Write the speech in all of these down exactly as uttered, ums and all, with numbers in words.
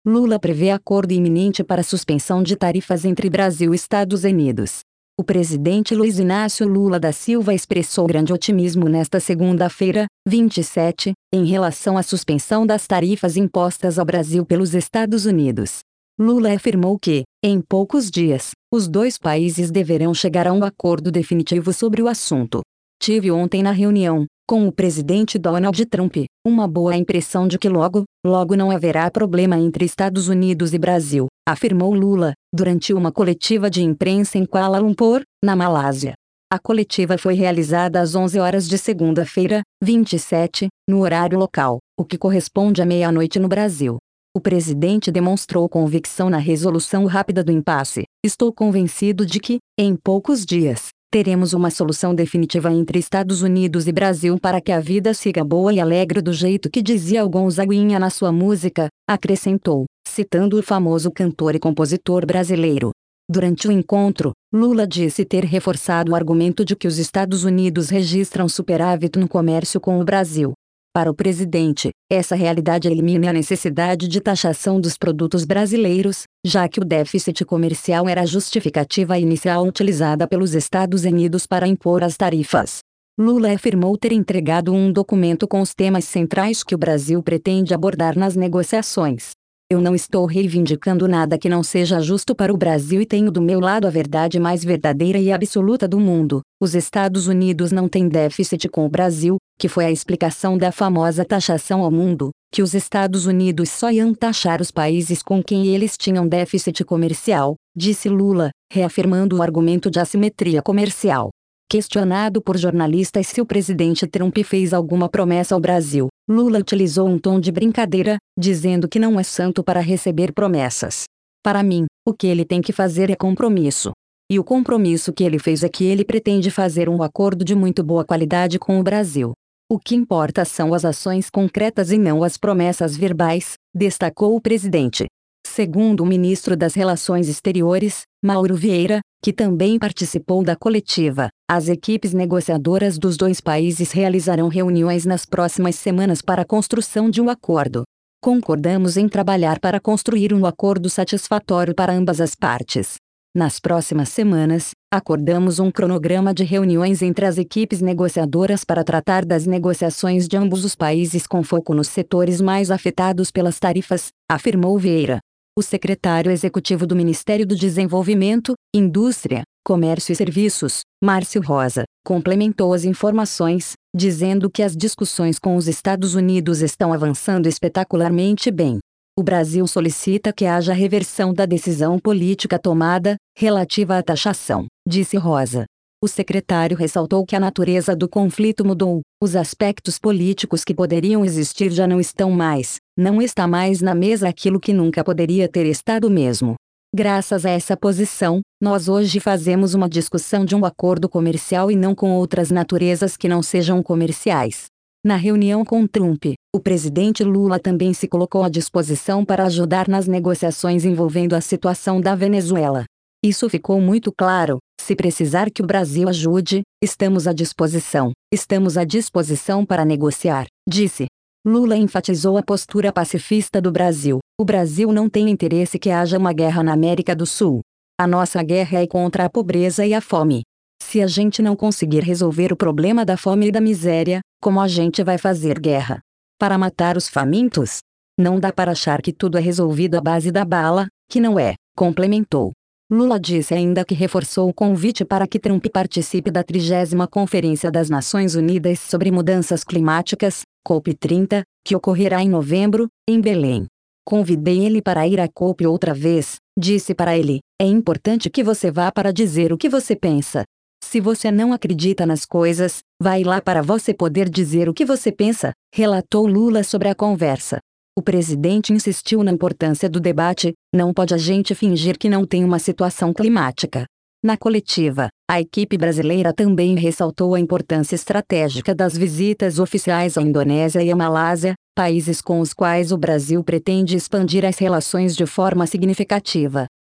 Lula prevê acordo iminente para suspensão de tarifas entre Brasil e Estados Unidos. O presidente Luiz Inácio Lula da Silva expressou grande otimismo nesta segunda-feira, vinte e sete, em relação à suspensão das tarifas impostas ao Brasil pelos Estados Unidos. Lula afirmou que, em poucos dias, os dois países deverão chegar a um acordo definitivo sobre o assunto. Tive ontem na reunião, com o presidente Donald Trump, uma boa impressão de que logo, logo não haverá problema entre Estados Unidos e Brasil, afirmou Lula, durante uma coletiva de imprensa em Kuala Lumpur, na Malásia. A coletiva foi realizada às onze horas de segunda-feira, vinte e sete, no horário local, o que corresponde à meia-noite no Brasil. O presidente demonstrou convicção na resolução rápida do impasse. Estou convencido de que, em poucos dias, teremos uma solução definitiva entre Estados Unidos e Brasil para que a vida siga boa e alegre do jeito que dizia o Gonzaguinha na sua música, acrescentou, citando o famoso cantor e compositor brasileiro. Durante o encontro, Lula disse ter reforçado o argumento de que os Estados Unidos registram superávit no comércio com o Brasil. Para o presidente, essa realidade elimina a necessidade de taxação dos produtos brasileiros, já que o déficit comercial era a justificativa inicial utilizada pelos Estados Unidos para impor as tarifas. Lula afirmou ter entregado um documento com os temas centrais que o Brasil pretende abordar nas negociações. Eu não estou reivindicando nada que não seja justo para o Brasil e tenho do meu lado a verdade mais verdadeira e absoluta do mundo. Os Estados Unidos não têm déficit com o Brasil, que foi a explicação da famosa taxação ao mundo, que os Estados Unidos só iam taxar os países com quem eles tinham déficit comercial, disse Lula, reafirmando o argumento de assimetria comercial. Questionado por jornalistas se o presidente Trump fez alguma promessa ao Brasil, Lula utilizou um tom de brincadeira, dizendo que não é santo para receber promessas. Para mim, o que ele tem que fazer é compromisso. E o compromisso que ele fez é que ele pretende fazer um acordo de muito boa qualidade com o Brasil. O que importa são as ações concretas e não as promessas verbais, destacou o presidente. Segundo o ministro das Relações Exteriores, Mauro Vieira, que também participou da coletiva, as equipes negociadoras dos dois países realizarão reuniões nas próximas semanas para a construção de um acordo. Concordamos em trabalhar para construir um acordo satisfatório para ambas as partes. Nas próximas semanas, acordamos um cronograma de reuniões entre as equipes negociadoras para tratar das negociações de ambos os países com foco nos setores mais afetados pelas tarifas, afirmou Vieira. O secretário executivo do Ministério do Desenvolvimento, Indústria, Comércio e Serviços, Márcio Rosa, complementou as informações, dizendo que as discussões com os Estados Unidos estão avançando espetacularmente bem. O Brasil solicita que haja reversão da decisão política tomada, relativa à taxação, disse Rosa. O secretário ressaltou que a natureza do conflito mudou, os aspectos políticos que poderiam existir já não estão mais, não está mais na mesa aquilo que nunca poderia ter estado mesmo. Graças a essa posição, nós hoje fazemos uma discussão de um acordo comercial e não com outras naturezas que não sejam comerciais. Na reunião com Trump, o presidente Lula também se colocou à disposição para ajudar nas negociações envolvendo a situação da Venezuela. Isso ficou muito claro, se precisar que o Brasil ajude, estamos à disposição, estamos à disposição para negociar, disse. Lula enfatizou a postura pacifista do Brasil. O Brasil não tem interesse que haja uma guerra na América do Sul. A nossa guerra é contra a pobreza e a fome. Se a gente não conseguir resolver o problema da fome e da miséria, como a gente vai fazer guerra? Para matar os famintos? Não dá para achar que tudo é resolvido à base da bala, que não é, complementou. Lula disse ainda que reforçou o convite para que Trump participe da trigésima Conferência das Nações Unidas sobre Mudanças Climáticas, COP trinta, que ocorrerá em novembro, em Belém. Convidei ele para ir à COP outra vez, disse para ele, é importante que você vá para dizer o que você pensa. Se você não acredita nas coisas, vai lá para você poder dizer o que você pensa, relatou Lula sobre a conversa. O presidente insistiu na importância do debate, não pode a gente fingir que não tem uma situação climática. Na coletiva, a equipe brasileira também ressaltou a importância estratégica das visitas oficiais à Indonésia e à Malásia, países com os quais o Brasil pretende expandir as relações de forma significativa.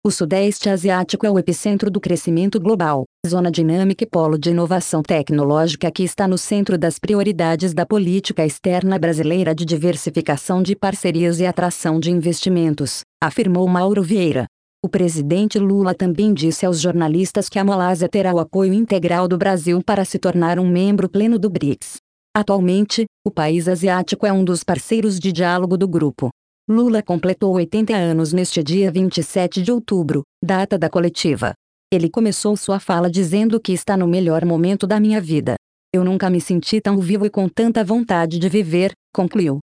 O Sudeste Asiático é o epicentro do crescimento global, zona dinâmica e polo de inovação tecnológica que está no centro das prioridades da política externa brasileira de diversificação de parcerias e atração de investimentos, afirmou Mauro Vieira. O presidente Lula também disse aos jornalistas que a Malásia terá o apoio integral do Brasil para se tornar um membro pleno do BRICS. Atualmente, o país asiático é um dos parceiros de diálogo do grupo. Lula completou oitenta anos neste dia vinte e sete de outubro, data da coletiva. Ele começou sua fala dizendo que está no melhor momento da minha vida. Eu nunca me senti tão vivo e com tanta vontade de viver, concluiu.